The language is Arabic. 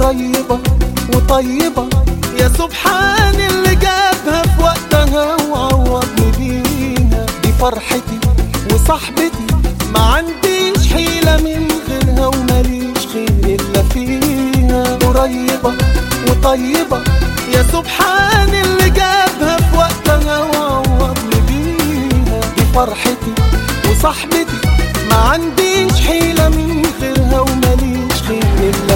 قريبة وطيبة، يا سبحان اللي جابها في وقتها وعوضني بيها. دي فرحتي وصاحبتي، ما عنديش حيلة من غيرها وماليش خير إلا فيها. قريبة وطيبة، يا سبحان اللي جابها في وقتها وعوضني بيها. دي فرحتي وصاحبتي، ما عنديش حيلة من غيرها وماليش خير إلا